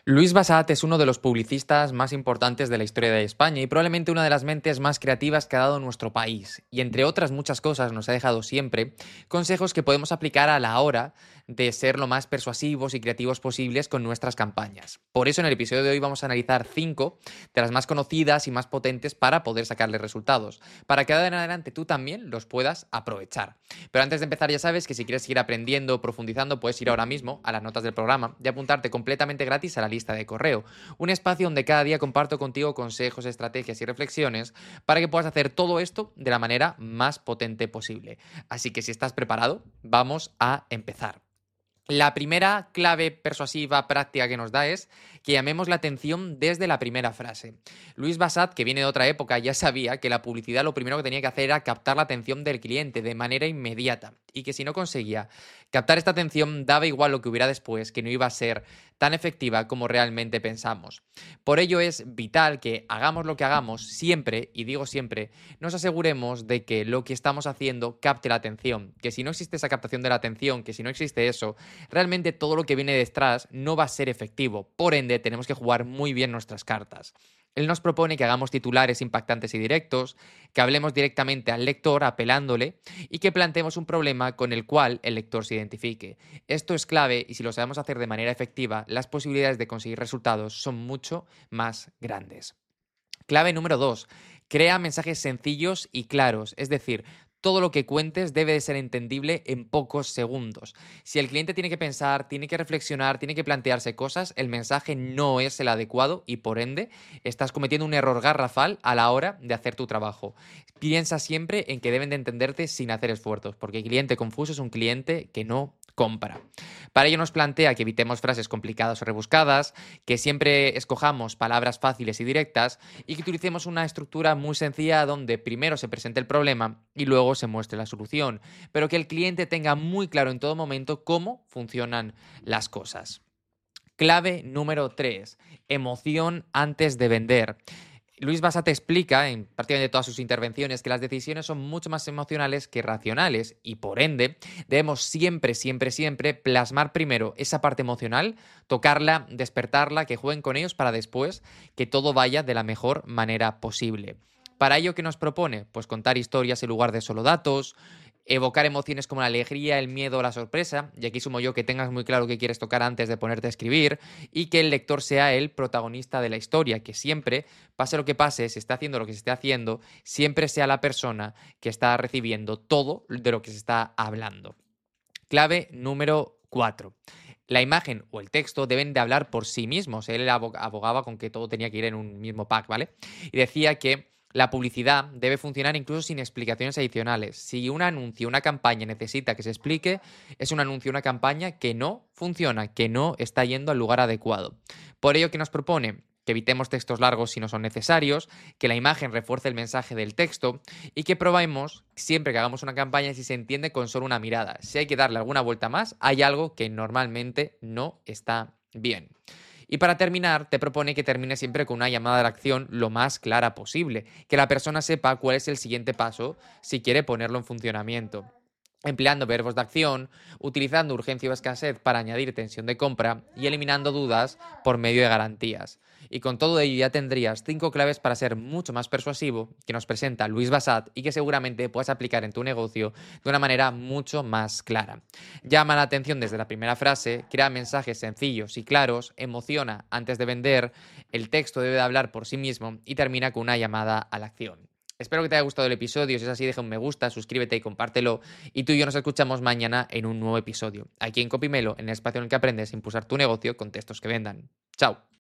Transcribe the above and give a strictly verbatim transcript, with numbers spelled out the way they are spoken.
Luis Bassat es uno de los publicistas más importantes de la historia de España y probablemente una de las mentes más creativas que ha dado nuestro país. Y entre otras muchas cosas nos ha dejado siempre consejos que podemos aplicar a la hora de ser lo más persuasivos y creativos posibles con nuestras campañas. Por eso en el episodio de hoy vamos a analizar cinco de las más conocidas y más potentes para poder sacarle resultados, para que de ahora en adelante tú también los puedas aprovechar. Pero antes de empezar ya sabes que si quieres seguir aprendiendo o profundizando puedes ir ahora mismo a las notas del programa y apuntarte completamente gratis a la lista de correo, un espacio donde cada día comparto contigo consejos, estrategias y reflexiones para que puedas hacer todo esto de la manera más potente posible. Así que si estás preparado, vamos a empezar. La primera clave persuasiva práctica que nos da es que llamemos la atención desde la primera frase. Luis Bassat, que viene de otra época, ya sabía que la publicidad lo primero que tenía que hacer era captar la atención del cliente de manera inmediata y que si no conseguía captar esta atención daba igual lo que hubiera después, que no iba a ser tan efectiva como realmente pensamos. Por ello es vital que hagamos lo que hagamos siempre, y digo siempre, nos aseguremos de que lo que estamos haciendo capte la atención, que si no existe esa captación de la atención, que si no existe eso, realmente todo lo que viene detrás no va a ser efectivo. Por ende, tenemos que jugar muy bien nuestras cartas. Él nos propone que hagamos titulares impactantes y directos, que hablemos directamente al lector apelándole y que planteemos un problema con el cual el lector se identifique. Esto es clave y si lo sabemos hacer de manera efectiva, las posibilidades de conseguir resultados son mucho más grandes. Clave número dos. Crea mensajes sencillos y claros, es decir, todo lo que cuentes debe de ser entendible en pocos segundos. Si el cliente tiene que pensar, tiene que reflexionar, tiene que plantearse cosas, el mensaje no es el adecuado y por ende estás cometiendo un error garrafal a la hora de hacer tu trabajo. Piensa siempre en que deben de entenderte sin hacer esfuerzos, porque el cliente confuso es un cliente que no compra. Para ello nos plantea que evitemos frases complicadas o rebuscadas, que siempre escojamos palabras fáciles y directas y que utilicemos una estructura muy sencilla donde primero se presente el problema y luego se muestre la solución, pero que el cliente tenga muy claro en todo momento cómo funcionan las cosas. Clave número tres. Emoción antes de vender. Luis Bassat explica en prácticamente todas sus intervenciones que las decisiones son mucho más emocionales que racionales y por ende debemos siempre, siempre, siempre plasmar primero esa parte emocional, tocarla, despertarla, que jueguen con ellos para después que todo vaya de la mejor manera posible. ¿Para ello qué nos propone? Pues contar historias en lugar de solo datos, evocar emociones como la alegría, el miedo o la sorpresa, y aquí sumo yo que tengas muy claro qué quieres tocar antes de ponerte a escribir, y que el lector sea el protagonista de la historia, que siempre, pase lo que pase, se esté haciendo lo que se esté haciendo, siempre sea la persona que está recibiendo todo de lo que se está hablando. Clave número cuatro. La imagen o el texto deben de hablar por sí mismos. Él abogaba con que todo tenía que ir en un mismo pack, ¿vale? Y decía que la publicidad debe funcionar incluso sin explicaciones adicionales. Si un anuncio, una campaña necesita que se explique, es un anuncio, una campaña que no funciona, que no está yendo al lugar adecuado. Por ello, ¿qué nos propone? Que evitemos textos largos si no son necesarios, que la imagen refuerce el mensaje del texto y que probemos siempre que hagamos una campaña si se entiende con solo una mirada. Si hay que darle alguna vuelta más, hay algo que normalmente no está bien. Y para terminar, te propone que termine siempre con una llamada a la acción lo más clara posible, que la persona sepa cuál es el siguiente paso si quiere ponerlo en funcionamiento. Empleando verbos de acción, utilizando urgencia o escasez para añadir tensión de compra y eliminando dudas por medio de garantías. Y con todo ello ya tendrías cinco claves para ser mucho más persuasivo que nos presenta Luis Bassat y que seguramente puedas aplicar en tu negocio de una manera mucho más clara. Llama la atención desde la primera frase, crea mensajes sencillos y claros, emociona antes de vender, el texto debe de hablar por sí mismo y termina con una llamada a la acción. Espero que te haya gustado el episodio, si es así deja un me gusta, suscríbete y compártelo y tú y yo nos escuchamos mañana en un nuevo episodio, aquí en Copymelo, en el espacio en el que aprendes a impulsar tu negocio con textos que vendan. ¡Chao!